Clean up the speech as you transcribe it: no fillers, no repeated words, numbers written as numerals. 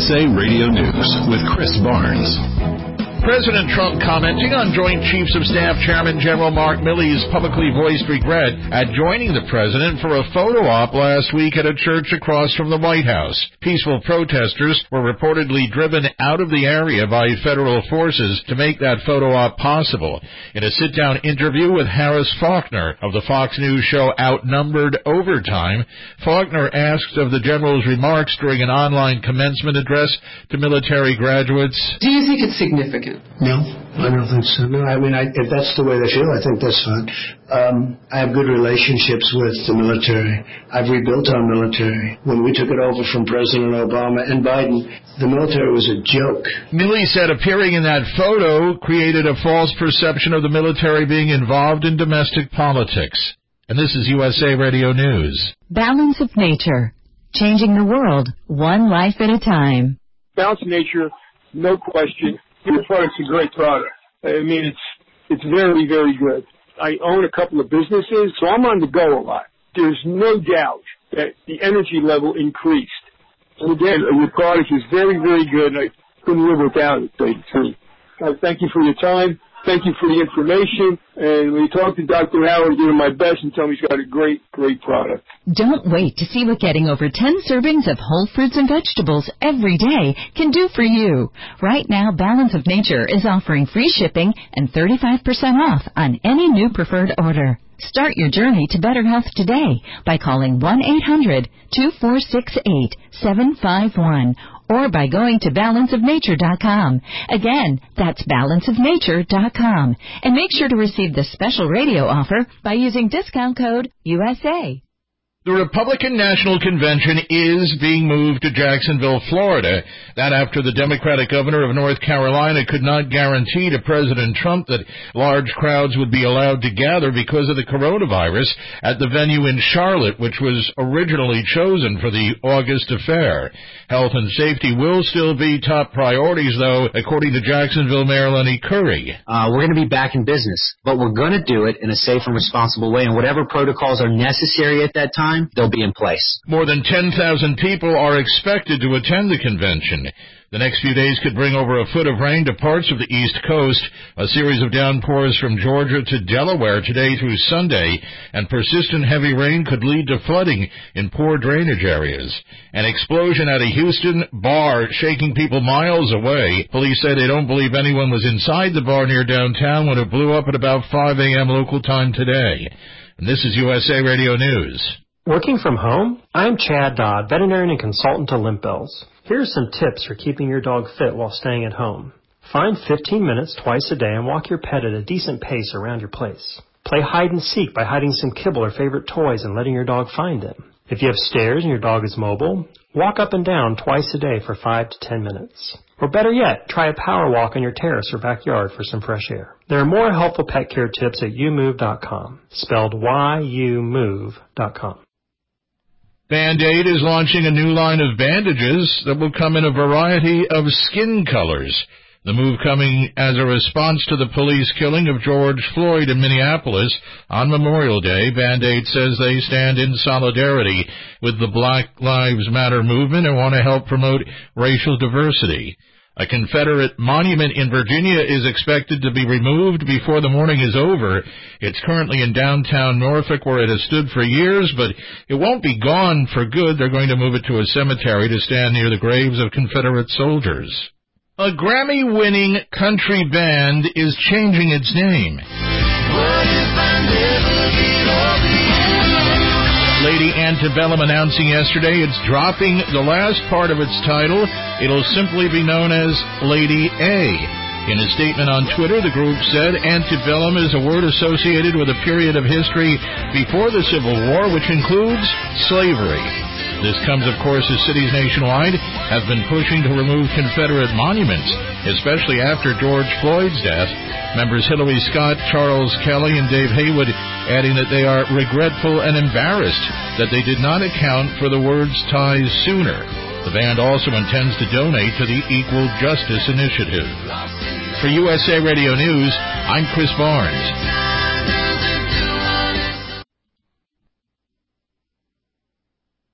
USA Radio News with Chris Barnes. President Trump commenting on Joint Chiefs of Staff Chairman General Mark Milley's publicly voiced regret at joining the president for a photo op last week at a church across from the White House. Peaceful protesters were reportedly driven out of the area by federal forces to make that photo op possible. In a sit-down interview with Harris Faulkner of the Fox News show Outnumbered Overtime, Faulkner asked of the general's remarks during an online commencement address to military graduates, "Do you think it's significant?" No, I don't think so. No, I mean, if that's the way they feel, I think that's fine. I have good relationships with the military. I've rebuilt our military. When we took it over from President Obama and Biden, the military was a joke. Milley said appearing in that photo created a false perception of the military being involved in domestic politics. And this is USA Radio News. Balance of Nature, changing the world one life at a time. Balance of Nature, no question. Your product's a great product. I mean, it's very, very good. I own a couple of businesses, so I'm on the go a lot. There's no doubt that the energy level increased. And again, your product is very, very good. I couldn't live without it, thank you for your time. Thank you for the information. And when you talk to Dr. Howard, give him my best and tell him he's got a great, great product. Don't wait to see what getting over 10 servings of whole fruits and vegetables every day can do for you. Right now, Balance of Nature is offering free shipping and 35% off on any new preferred order. Start your journey to better health today by calling 1-800-2468-751 or by going to balanceofnature.com. Again, that's balanceofnature.com. And make sure to receive the special radio offer by using discount code USA. The Republican National Convention is being moved to Jacksonville, Florida. That after the Democratic governor of North Carolina could not guarantee to President Trump that large crowds would be allowed to gather because of the coronavirus at the venue in Charlotte, which was originally chosen for the August affair. Health and safety will still be top priorities, though, according to Jacksonville Mayor Lenny Curry. We're going to be back in business, but we're going to do it in a safe and responsible way, and whatever protocols are necessary at that time, they'll be in place. More than 10,000 people are expected to attend the convention. The next few days could bring over a foot of rain to parts of the East Coast, a series of downpours from Georgia to Delaware today through Sunday, and persistent heavy rain could lead to flooding in poor drainage areas. An explosion at a Houston bar shaking people miles away. Police say they don't believe anyone was inside the bar near downtown when it blew up at about 5 a.m. local time today. And this is USA Radio News. Working from home? I'm Chad Dodd, veterinarian and consultant to Limp Bells. Here are some tips for keeping your dog fit while staying at home. Find 15 minutes twice a day and walk your pet at a decent pace around your place. Play hide and seek by hiding some kibble or favorite toys and letting your dog find them. If you have stairs and your dog is mobile, walk up and down twice a day for 5 to 10 minutes. Or better yet, try a power walk on your terrace or backyard for some fresh air. There are more helpful pet care tips at youmove.com, spelled YOUMOVE.com. Band-Aid is launching a new line of bandages that will come in a variety of skin colors. The move coming as a response to the police killing of George Floyd in Minneapolis on Memorial Day. Band-Aid says they stand in solidarity with the Black Lives Matter movement and want to help promote racial diversity. A Confederate monument in Virginia is expected to be removed before the morning is over. It's currently in downtown Norfolk where it has stood for years, but it won't be gone for good. They're going to move it to a cemetery to stand near the graves of Confederate soldiers. A Grammy-winning country band is changing its name. Lady Antebellum announcing yesterday it's dropping the last part of its title. It'll simply be known as Lady A. In a statement on Twitter, the group said antebellum is a word associated with a period of history before the Civil War, which includes slavery. This comes, of course, as cities nationwide have been pushing to remove Confederate monuments, especially after George Floyd's death. Members Hillary Scott, Charles Kelly, and Dave Haywood adding that they are regretful and embarrassed that they did not account for the words ties sooner. The band also intends to donate to the Equal Justice Initiative. For USA Radio News, I'm Chris Barnes.